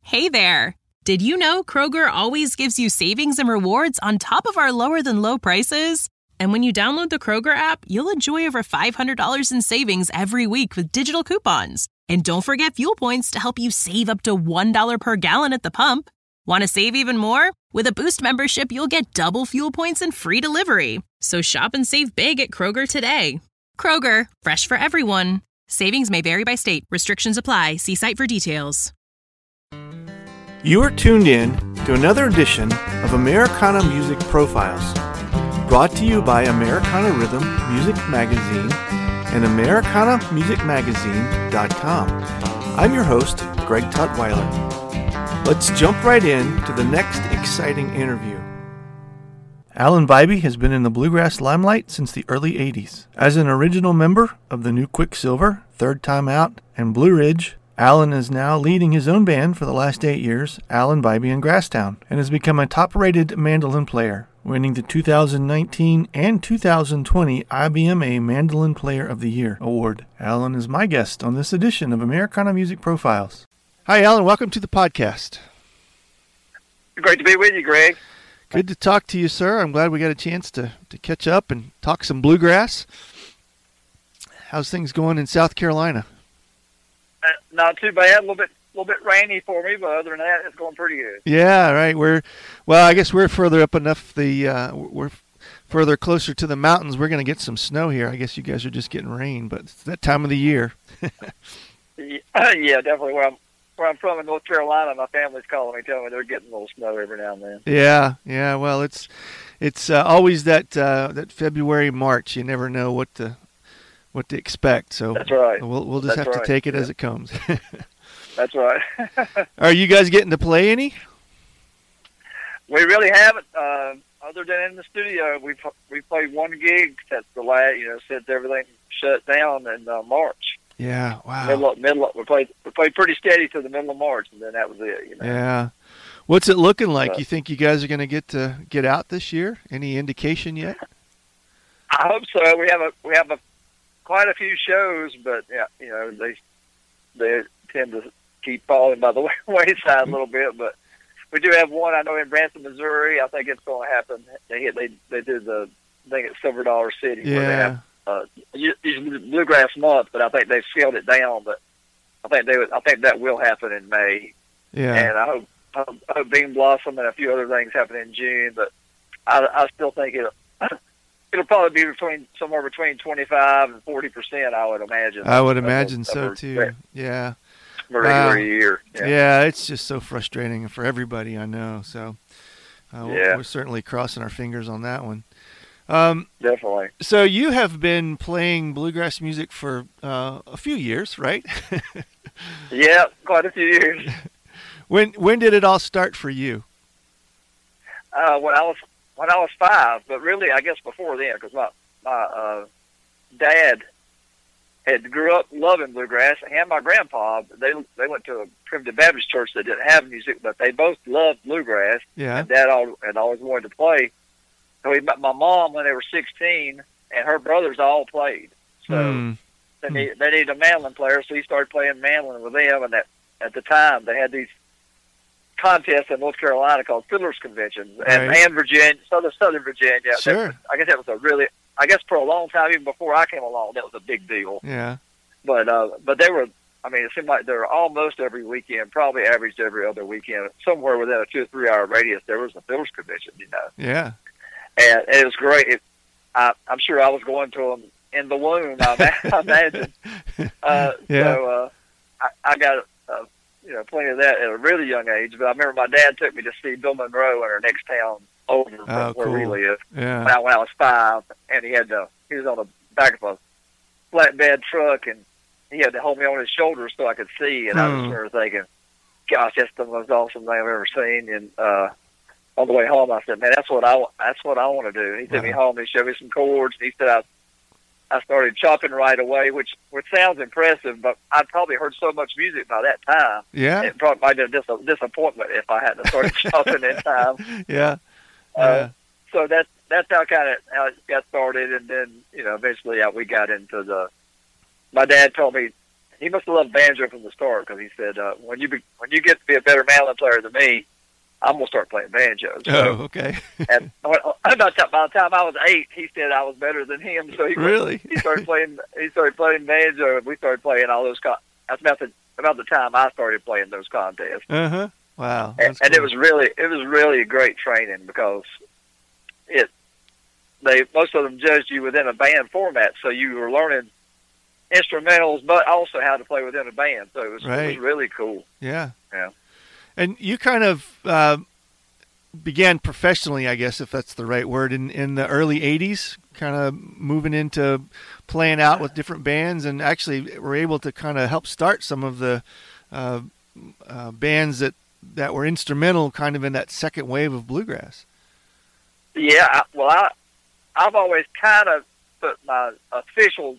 Hey there! Did you know Kroger always gives you savings and rewards on top of our lower-than-low prices? And when you download the Kroger app, you'll enjoy over $500 in savings every week with digital coupons. And don't forget fuel points to help you save up to $1 per gallon at the pump. Want to save even more? With a Boost membership, you'll get double fuel points and free delivery. So shop and save big at Kroger today. Kroger, fresh for everyone. Savings may vary by state. Restrictions apply. See site for details. You are tuned in to another edition of Americana Music Profiles, brought to you by Americana Rhythm Music Magazine and AmericanaMusicMagazine.com. I'm your host, Greg Tutwiler. Let's jump right in to the next exciting interview. Alan Vibey has been in the bluegrass limelight since the early 80s. As an original member of the New Quicksilver, Third Time Out, and Blue Ridge, Alan is now leading his own band for the last 8 years, Alan Vibey and Grasstown, and has become a top-rated mandolin player, winning the 2019 and 2020 IBMA Mandolin Player of the Year award. Alan is my guest on this edition of Americana Music Profiles. Hi, Alan. Welcome to the podcast. Great to be with you, Greg. Good to talk to you, sir. I'm glad we got a chance to catch up and talk some bluegrass. How's things going in South Carolina? Not too bad. A little bit rainy for me, but other than that, it's going pretty good. Yeah, right. I guess we're further up enough. We're further closer to the mountains. We're going to get some snow here. I guess you guys are just getting rain, but it's that time of the year. Yeah, definitely. Where I'm from in North Carolina, my family's calling me, telling me they're getting a little snow every now and then. Yeah. Well, it's always that February, March. You never know what to expect. So that's right. We'll just have to take it as it comes. That's right. Are you guys getting to play any? We really haven't. Other than in the studio, we played one gig. That's the last, since everything shut down in March. Yeah. Wow. Middle. We played pretty steady to the middle of March, and then that was it. Yeah. What's it looking like? You think you guys are going to get out this year? Any indication yet? I hope so. We have quite a few shows, but they tend to keep falling by the wayside a little bit. But we do have one, I know, in Branson, Missouri. I think it's going to happen. They did the thing at Silver Dollar City where they have usually Bluegrass Month, but I think they've scaled it down. But I think that will happen in May. Yeah, and I hope Bean Blossom and a few other things happen in June. But I still think it'll probably be somewhere between 25 and 40%. I would imagine. I would imagine so too. Yeah. Regular year. Yeah, it's just so frustrating for everybody, I know. So we're certainly crossing our fingers on that one. Definitely. So you have been playing bluegrass music for a few years, right? Yeah, quite a few years. When did it all start for you? When I was 5, but really, I guess before then, because my dad had grew up loving bluegrass, and my grandpa, they went to a Primitive Baptist church that didn't have music, but they both loved bluegrass. Yeah. And Dad had always wanted to play. So he met my mom when they were 16, and her brothers all played. So they needed a mandolin player, so he started playing mandolin with them. And at the time, they had these contests in North Carolina called Fiddlers Conventions, and Virginia, Southern Virginia. Sure. I guess that was for a long time, even before I came along, that was a big deal. Yeah. But they were, it seemed like they were almost every weekend, probably averaged every other weekend, somewhere within a 2 or 3 hour radius, there was a Fiddlers Convention, Yeah. And it was great. I'm sure I was going to them in the womb, I imagine. So I got plenty of that at a really young age. But I remember my dad took me to see Bill Monroe in our next town over from where we lived. Yeah. When I was 5, and he was on the back of a flatbed truck, and he had to hold me on his shoulders so I could see. And I was remember thinking, "Gosh, that's the most awesome thing I've ever seen." And on the way home, I said, "Man, that's what I want to do." And he took me home. And he showed me some chords. And he said, I started chopping right away, which sounds impressive, but I'd probably heard so much music by that time. Yeah. It probably might have been a disappointment if I hadn't started chopping in time. Yeah. So that's how it got started, and then eventually we got into my dad told me he must have loved banjo from the start, because he said, when you get to be a better mandolin player than me, I'm gonna start playing banjo. So, okay. And by the time I was 8, he said I was better than him. So he started playing. He started playing banjo, and we started playing all those. That's about the time I started playing those contests. Wow. And Cool. it was really great training, because most of them judged you within a band format, so you were learning instrumentals, but also how to play within a band. So it was really cool. Yeah. Yeah. And you kind of began professionally, I guess, if that's the right word, in the early 80s, kind of moving into playing out with different bands, and actually were able to kind of help start some of the bands that were instrumental kind of in that second wave of bluegrass. Yeah, I've always kind of put my official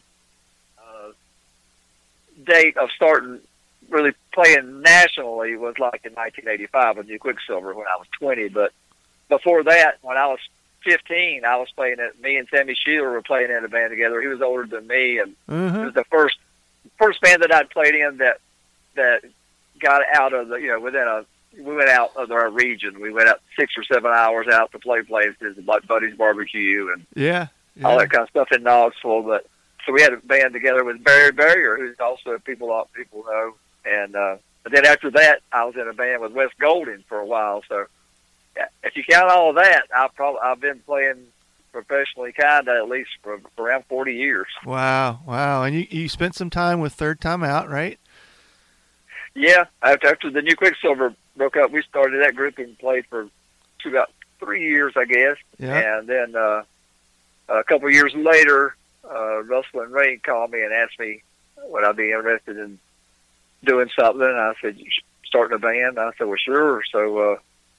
date of starting really playing nationally was like in 1985 with New Quicksilver when I was 20. But before that, when I was 15, I was playing it. Me and Sammy Sheeler were playing in a band together. He was older than me, and it was the first band that I'd played in that got out of the we went out of our region. We went out 6 or 7 hours out to play places like Buddy's Barbecue and all that kind of stuff in Knoxville. But so we had a band together with Barry Barrier, who's also people know. And then after that, I was in a band with Wes Golding for a while. So if you count all of that, I've been playing professionally kind of at least for around 40 years. Wow. And you spent some time with Third Time Out, right? Yeah. After the New Quicksilver broke up, we started that group and played for about 3 years, I guess. Yeah. And then a couple of years later, Russell and Ray called me and asked me would I be interested in doing something. And I said, starting a band? I said, well, sure. So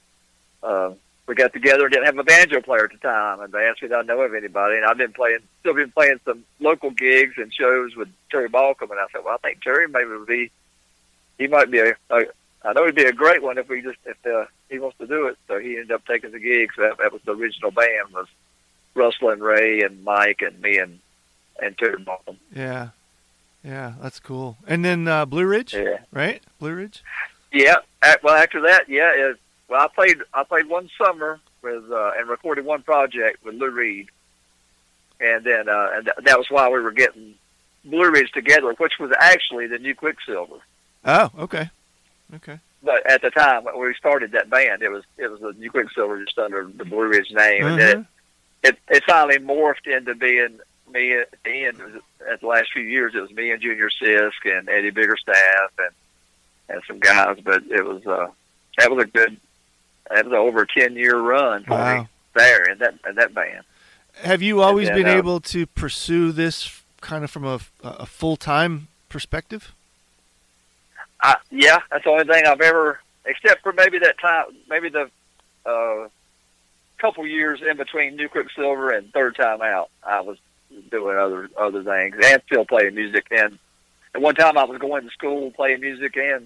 we got together and didn't have a banjo player at the time. And they asked me if I know of anybody. And I've still been playing some local gigs and shows with Terry Balcom. And I said, well, I think Terry he might be I know he'd be a great one if he wants to do it. So he ended up taking the gig. So that was the original band, was Russell and Ray and Mike and me and Terry Balcom. Yeah. Yeah, that's cool. And then Blue Ridge, right? Blue Ridge. Yeah. Well, after that, I played one summer with and recorded one project with Lou Reed, and then that was why we were getting Blue Ridge together, which was actually the New Quicksilver. Oh, okay. But at the time when we started that band, it was the New Quicksilver, just under the Blue Ridge name, and then it finally morphed into being me at the end. At the last few years, it was me and Junior Sisk and Eddie Biggerstaff and some guys. But it was that was over a 10-year run for me there in that band. Have you always been able to pursue this kind of from a full-time perspective? Yeah, that's the only thing I've ever, except for maybe that time, maybe the couple years in between New Quicksilver and Third Time Out, I was doing other things and still playing music. And at one time I was going to school, playing music and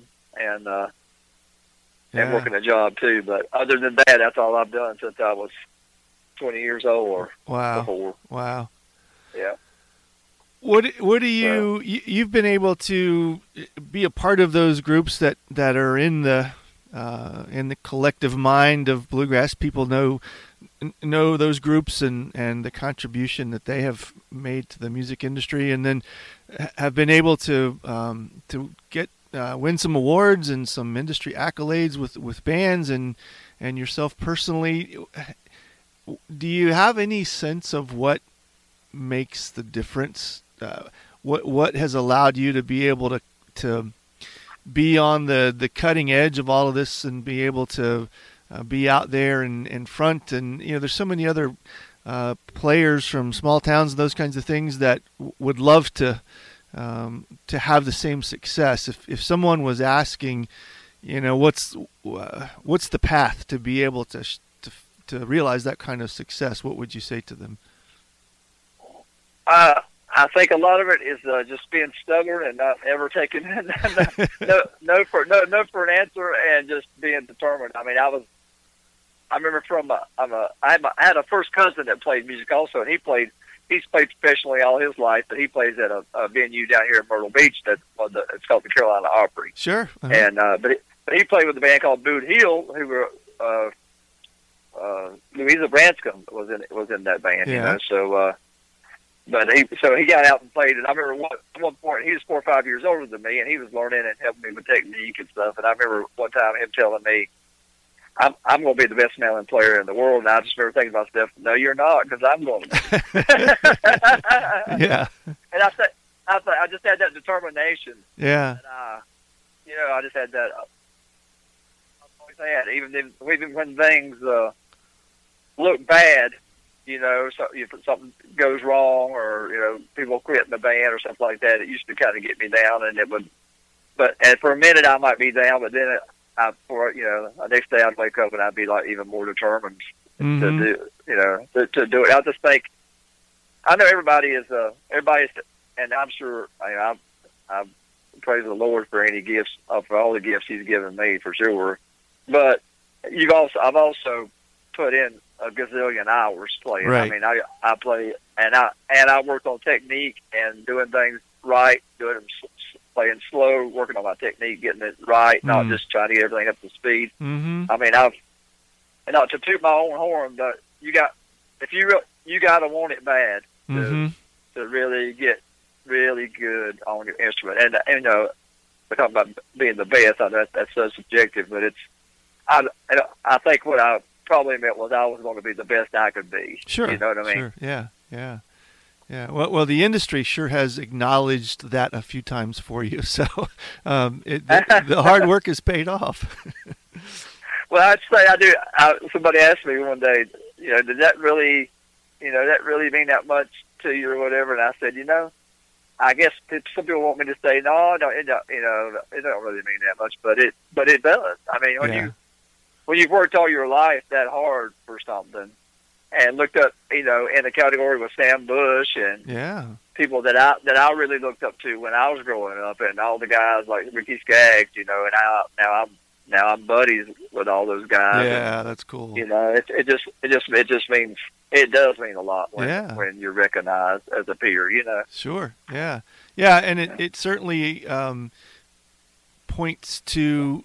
working a job too. But other than that, that's all I've done since I was 20 years old or before. Wow. Yeah. What do you've been able to be a part of those groups that are in the collective mind of bluegrass? People know those groups and the contribution that they have made to the music industry, and then have been able to get win some awards and some industry accolades with bands and yourself personally. Do you have any sense of what makes the difference? What has allowed you to be able to be on the cutting edge of all of this and be able to be out there and in front? And there's so many other players from small towns and those kinds of things that would love to have the same success. If someone was asking, what's the path to be able to realize that kind of success, what would you say to them? I think a lot of it is just being stubborn and not ever taking no for an answer, and just being determined. I mean, I remember I had a first cousin that played music also, and he he's played professionally all his life, but he plays at a venue down here in Myrtle Beach it's called the Carolina Opry. Sure. Uh-huh. And but he played with a band called Boot Hill, who were Louisa Branscombe was in that band. Yeah. So but he got out and played. And I remember at one point he was 4 or 5 years older than me, and he was learning and helping me with technique and stuff. And I remember one time him telling me, I'm going to be the best smelling player in the world. And I just remember thinking to myself, no, you're not, because I'm going to be. Yeah. And I just had that determination. Yeah. And, I just had that. I've always had, even when things look bad, so if something goes wrong or, people quit in the band or something like that, it used to kind of get me down, and it would. And for a minute I might be down, but then the next day I'd wake up and I'd be like even more determined to do, to do it. I just think, I know everybody's, and I'm sure, I praise the Lord for any gifts, for all the gifts He's given me, for sure. But I've also put in a gazillion hours playing. Right. I mean, I play, and I work on technique and doing things right, playing slow, working on my technique, getting it right, not just trying to get everything up to speed. Mm-hmm. I mean, and not to toot my own horn, but you got to want it bad to really get really good on your instrument. And we're talking about being the best. I know that's so subjective, but I think what I probably meant was I was going to be the best I could be. Sure. You know what I mean? Sure. Yeah. Yeah. Yeah. Well, the industry sure has acknowledged that a few times for you. So the hard work has paid off. Well, I'd say I do. Somebody asked me one day, did that really mean that much to you or whatever? And I said, I guess some people want me to say, no, it don't, it don't really mean that much, but it does. I mean, when you've worked all your life that hard for something, and looked up, in the category with Sam Bush and people that I really looked up to when I was growing up, and all the guys like Ricky Skaggs, and now I'm buddies with all those guys. Yeah, and, that's cool. It just means, it does mean a lot when you're recognized as a peer. Sure. Yeah. Yeah, and it certainly points to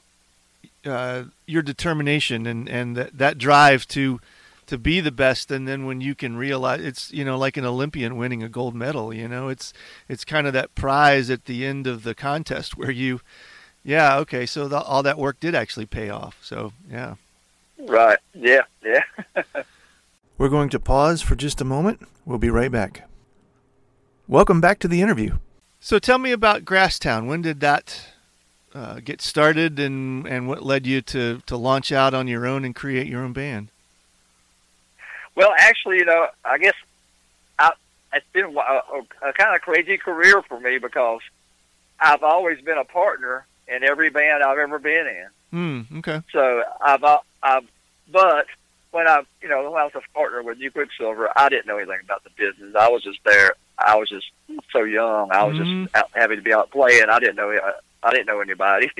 your determination and that drive to be the best. And then when you can realize it's, like an Olympian winning a gold medal, it's kind of that prize at the end of the contest where okay, so all that work did actually pay off. So, yeah. Right. Yeah. Yeah. We're going to pause for just a moment. We'll be right back. Welcome back to the interview. So tell me about Grasstown. When did that get started, and what led you to launch out on your own and create your own band? Well, actually, I guess it's been a kind of crazy career for me, because I've always been a partner in every band I've ever been in. Okay. So but when I was a partner with New Quicksilver, I didn't know anything about the business. I was just there. I was just so young. I was just happy to be out playing. I didn't know anybody,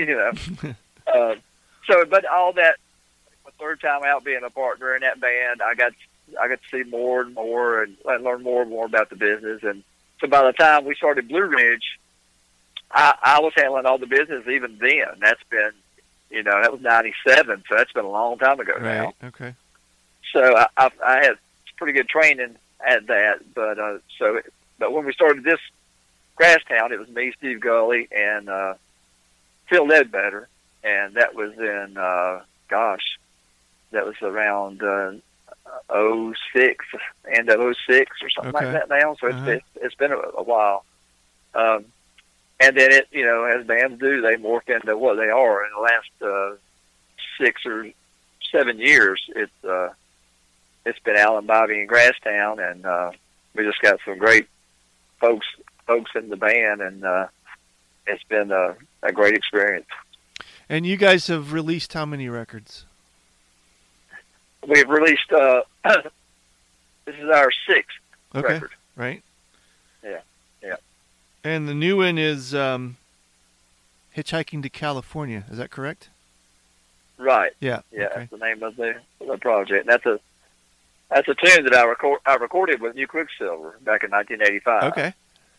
but all that, the third time out being a partner in that band, I got to see more and more and learn more and more about the business. And so by the time we started Blue Ridge, I was handling all the business even then. That's been, that was 97, so that's been a long time ago now. Okay. So I had pretty good training at that, but when we started this Grasstown, it was me, Steve Gully, and Phil Ledbetter, and that was in that was around 06, end of 06 or something like that now. So it's been a while. And then it, as bands do, they morph into what they are. In the last 6 or 7 years, it's been Alan Bobby and Grasstown, and we just got some great folks in the band, and it's been a great experience. And you guys have released how many records? We've released, this is our 6th record. Right. Yeah. And the new one is Hitchhiking to California. Is that correct? Right. Yeah. Yeah, okay. That's the name of the project. And That's a tune that I recorded with New Quicksilver back in 1985. Okay.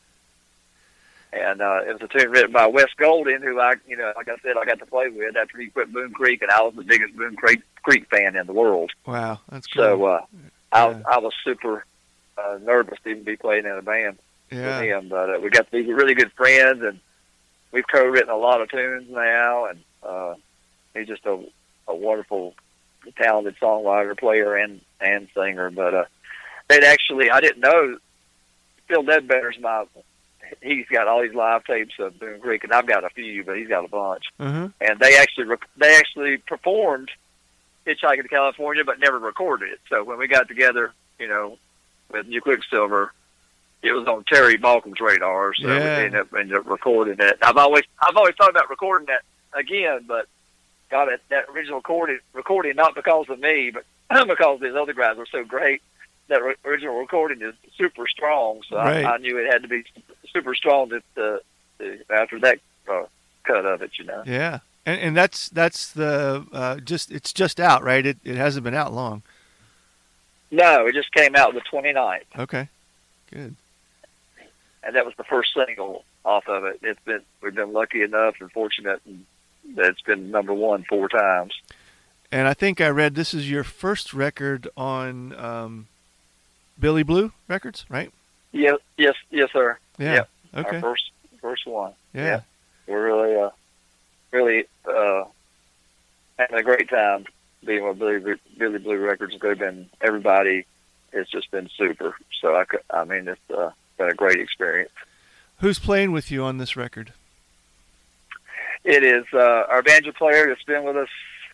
And it was a tune written by Wes Golding, who like I said, I got to play with after he quit Boone Creek, and I was the biggest Boone Creek fan in the world. Wow, that's cool. So I was super nervous to even be playing in a band with him, but we got to be really good friends, and we've co-written a lot of tunes now, and he's just a wonderful, talented songwriter, player, and singer. But I didn't know Phil Ledbetter's he's got all these live tapes of Boone Creek, and I've got a few, but he's got a bunch. Mm-hmm. And they actually performed Hitchhiking to California, but never recorded it. So when we got together, with New Quicksilver, it was on Terry Balcom's radar, so we ended up recording it. I've always thought about recording that again, but got it, that original recording not because of me, but because these other guys were so great. That original recording is super strong, so I knew it had to be super strong after that cut of it, Yeah, and that's the it's just out, right? It hasn't been out long. No, it just came out the 29th. Okay, good. And that was the first single off of it. We've been lucky enough and fortunate that it's been number 1 4 times. And I think I read this is your first record on Billy Blue Records, right? Yes, sir. Yeah. Yep. Okay. Our first one. Yeah. We're really having a great time being with Billy Blue Records. Everybody has just been super. So it's been a great experience. Who's playing with you on this record? It is our banjo player that's been with us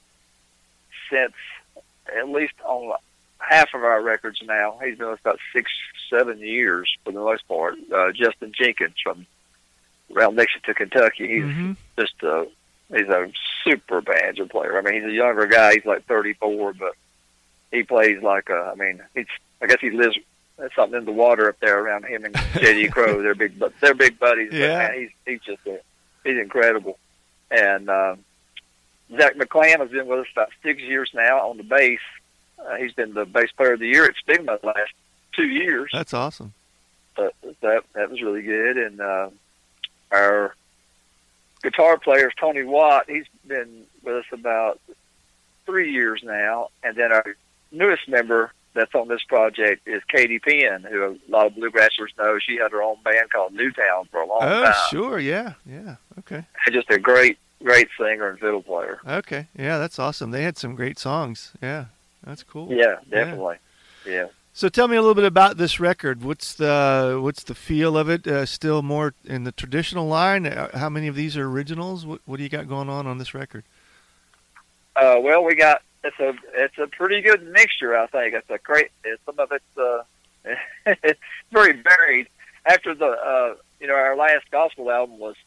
since at least on half of our records now. He's been with us about 6-7 years for the most part. Justin Jenkins from around Lexington, Kentucky. He's he's a super banjo player. I mean, he's a younger guy. He's like 34, but he plays like I guess he lives something in the water up there around him and J.D. Crowe. They're big buddies. Yeah. But man, he's incredible. And Zach McClam has been with us about 6 years now on the bass. He's been the bass player of the year at Stigma the last 2 years. That's awesome. That was really good. And our guitar player is Tony Watt. He's been with us about 3 years now. And then our newest member that's on this project is Katie Penn, who a lot of bluegrassers know. She had her own band called Newtown for a long time. Oh, sure, yeah, okay. And just a great singer and fiddle player. Okay, yeah, that's awesome. They had some great songs. Yeah, that's cool. Yeah, definitely. Yeah. So tell me a little bit about this record. What's the feel of it? Still more in the traditional line? How many of these are originals? What do you got going on this record? Well, we got it's a pretty good mixture. I think some of it's it's very varied. After our last gospel album was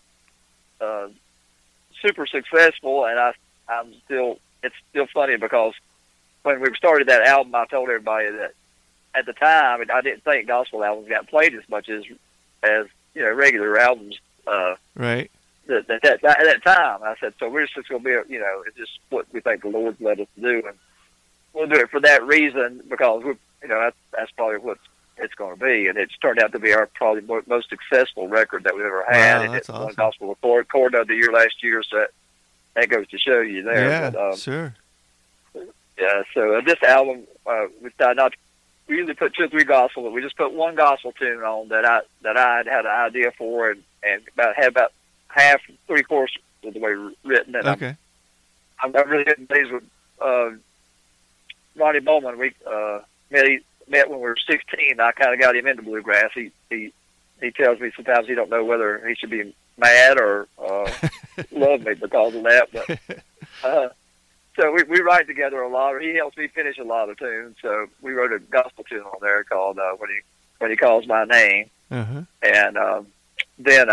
super successful, and it's still funny because when we started that album, I told everybody that at the time I didn't think gospel albums got played as much as regular albums. Right. At that time, I said, so we're just going to be, it's just what we think the Lord's led us to do, and we'll do it for that reason because that's probably what it's going to be, and it's turned out to be our probably most successful record that we've ever had. Wow, and that's it awesome. won gospel record of the year last year, so that goes to show you there. Yeah, but, sure. Yeah, so this album, we decided not to. We usually put 2 or 3 gospel, but we just put one gospel tune on that I had an idea for, and about half, 3/4 of the way written. And Okay. I'm really good days with Ronnie Bowman. We met when we were 16. I kind of got him into bluegrass. He tells me sometimes he don't know whether he should be mad or love me because of that. But so we write together a lot. He helps me finish a lot of tunes. So we wrote a gospel tune on there called "When He Calls My Name." Uh-huh. And then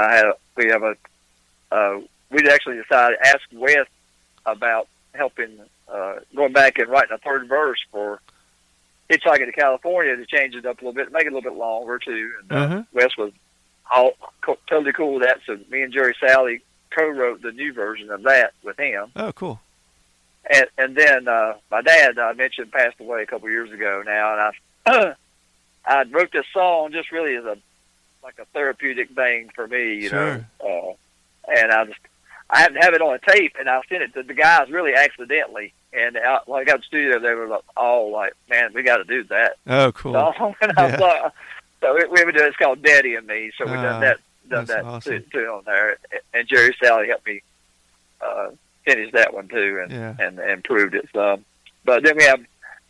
we actually decided to ask Wes about helping, going back and writing a third verse for Hitchhiking to California to change it up a little bit, make it a little bit longer too. And Wes was totally cool with that. So me and Jerry Salley co-wrote the new version of that with him. Oh, cool. And then my dad, I mentioned, passed away a couple of years ago now, and I wrote this song just really as a therapeutic thing for me, you Sure. know. And I happened to have it on a tape, and I sent it to the guys really accidentally. And when I got to the studio, they were all like, "Man, we got to do that." Oh, cool. Song. And I was like, so we would do it. It's called "Daddy and Me." So we done that awesome. too on there. And Jerry Sally helped me finish that one too, and improved it some. But then we have,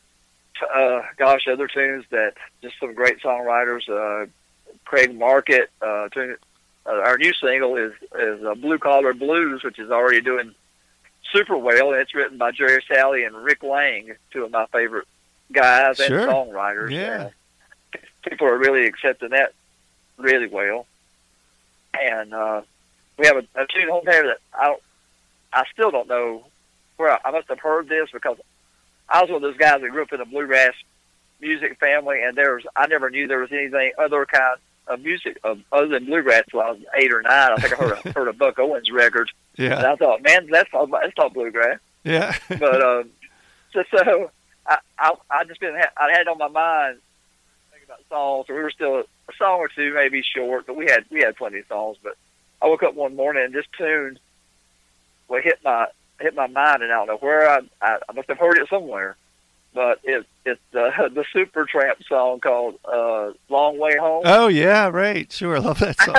other tunes that just some great songwriters. Craig Market, our new single is Blue Collar Blues, which is already doing super well, and it's written by Jerry Sally and Rick Lang, two of my favorite guys and songwriters. Yeah. People are really accepting that really well. And we have a tune on there that I still don't know where I must have heard this, because I was one of those guys that grew up in a bluegrass music family, and I never knew there was anything other kind of music other than bluegrass till I was 8 or 9. I think I heard a Buck Owens record. Yeah. And I thought, man, that's not bluegrass. Yeah. But so I just I had on my mind thinking about songs. So we were still a song or two, maybe short, but we had plenty of songs. But I woke up one morning and this tune hit my mind, and I don't know where I must have heard it somewhere. But it's the Supertramp song called "Long Way Home." Oh yeah, right. Sure, I love that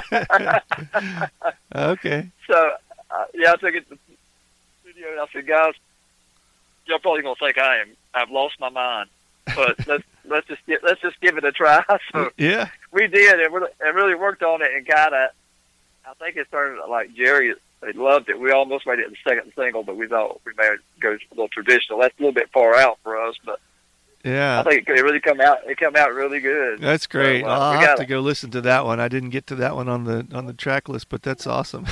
song. Okay. So I took it to the studio and I said, "Guys, you're probably gonna think I've lost my mind, but let's just give it a try." So yeah, we did, and really worked on it, and I think it started like Jerry. They loved it. We almost made it the second single, but we thought we may go a little traditional. That's a little bit far out for us, but yeah, I think it really come out. It came out really good. That's great. So, I'll have to go listen to that one. I didn't get to that one on the track list, but that's awesome.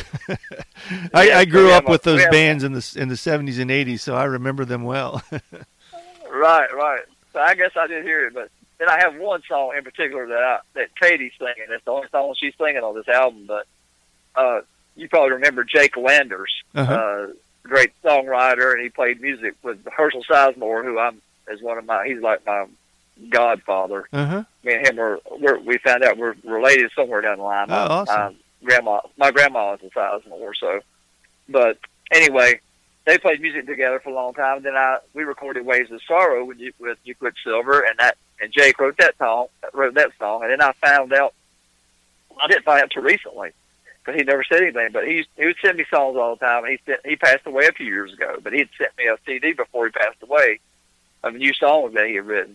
I grew up with those bands in the 70s and 80s, so I remember them well. Right. So I guess I did hear it, but then I have one song in particular that Katie's singing. It's the only song she's singing on this album, but you probably remember Jake Landers, great songwriter, and he played music with Herschel Sizemore, who he's like my godfather. Me and him we found out we're related somewhere down the line. Awesome. My grandma was a Sizemore, so. But anyway, they played music together for a long time. Then we recorded "Waves of Sorrow" with You Quicksilver, and Jake wrote that song, and then I found out. I didn't find out till recently, because he never said anything. But he would send me songs all the time. And he passed away a few years ago, but he'd sent me a CD before he passed away of new songs that he had written.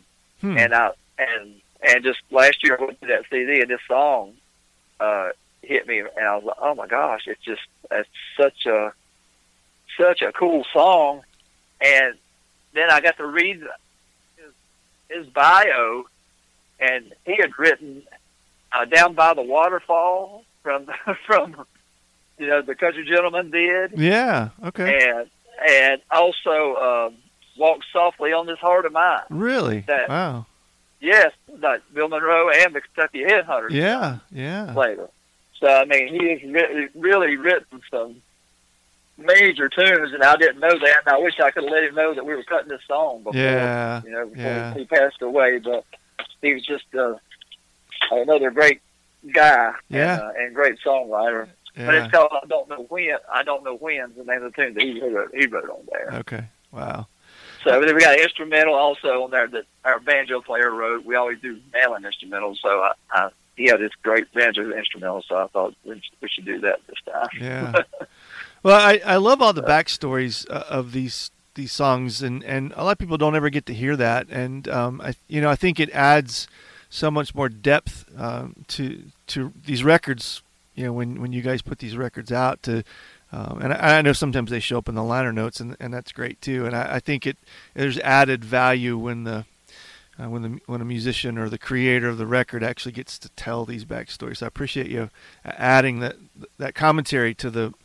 And just last year I went to that CD, and this song hit me, and I was like, oh my gosh, it's such a cool song. And then I got to read his bio, and he had written "Down by the Waterfall" from the Country Gentleman did. Yeah. Okay. And also "Walk Softly on This Heart of Mine." Really? Wow. Yes, like Bill Monroe and the Kentucky Headhunters. Yeah. Later. So I mean, he has really written some major tunes, and I didn't know that. And I wish I could have let him know that we were cutting this song before. Before he passed away. But he was just another great guy. And great songwriter. Yeah. But it's called I Don't Know When's the name of the tune that he wrote on there. Okay. Wow. So then we got an instrumental also on there that our banjo player wrote. We always do mandolin instrumentals, so he had this great banjo instrumental, so I thought we should do that this time. Yeah. Well, I love all the backstories of these songs, and a lot of people don't ever get to hear that, and I think it adds so much more depth to these records. When you guys put these records out and I know sometimes they show up in the liner notes, and that's great too. And I think there's added value when a musician or the creator of the record actually gets to tell these backstories. So I appreciate you adding that commentary to the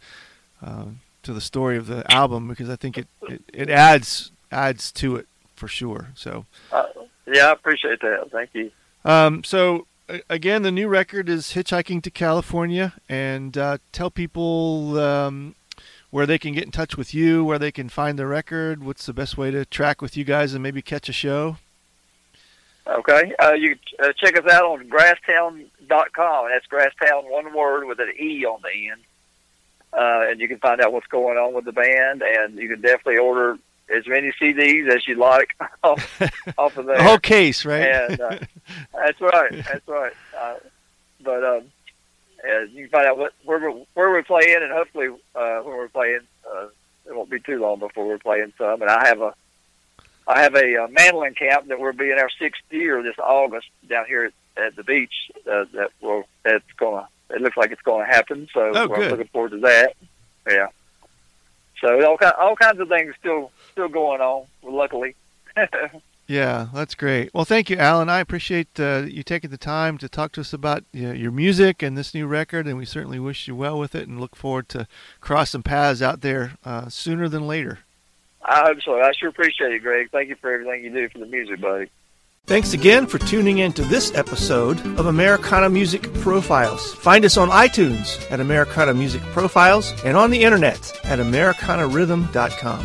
story of the album, because I think it adds to it for sure. So I appreciate that. Thank you. So again, the new record is Hitchhiking to California, and tell people where they can get in touch with you, where they can find the record, what's the best way to track with you guys and maybe catch a show? Okay. You can check us out on grasstown.com. That's Grasstown, one word with an E on the end. And you can find out what's going on with the band, and you can definitely order as many CDs as you like off of there. The whole case, right? And that's right. That's right. You can find out where we're playing, and hopefully when we're playing, it won't be too long before we're playing some. And I have a mandolin camp that will be in our 6th year this August down here at the beach. It looks like it's going to happen. So we're looking forward to that. Yeah. So all kinds of things still going on. Luckily. Yeah, that's great. Well, thank you, Alan. I appreciate you taking the time to talk to us about your music and this new record, and we certainly wish you well with it and look forward to crossing paths out there sooner than later. I hope so. I sure appreciate it, Greg. Thank you for everything you do for the music, buddy. Thanks again for tuning in to this episode of Americana Music Profiles. Find us on iTunes at Americana Music Profiles and on the internet at AmericanaRhythm.com.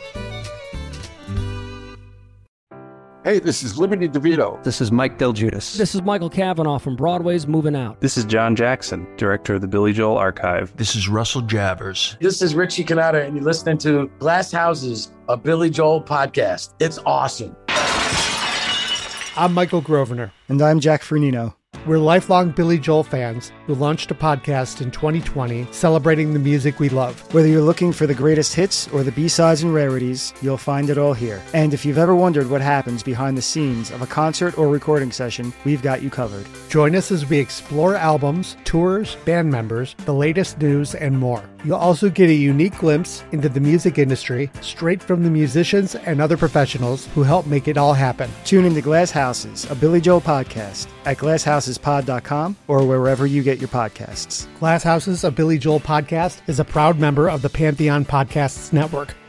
Hey, this is Liberty DeVito. This is Mike Del Giudice. This is Michael Cavanaugh from Broadway's Moving Out. This is John Jackson, director of the Billy Joel Archive. This is Russell Javers. This is Richie Cannata, and you're listening to Glass Houses, a Billy Joel podcast. It's awesome. I'm Michael Grosvenor. And I'm Jack Fernino. We're lifelong Billy Joel fans who launched a podcast in 2020 celebrating the music we love. Whether you're looking for the greatest hits or the B-sides and rarities, you'll find it all here. And if you've ever wondered what happens behind the scenes of a concert or recording session, we've got you covered. Join us as we explore albums, tours, band members, the latest news, and more. You'll also get a unique glimpse into the music industry straight from the musicians and other professionals who help make it all happen. Tune into Glass Houses, a Billy Joel podcast at glasshouses.pod.com or wherever you get your podcasts. Glass Houses, a Billy Joel podcast is a proud member of the Pantheon Podcasts Network.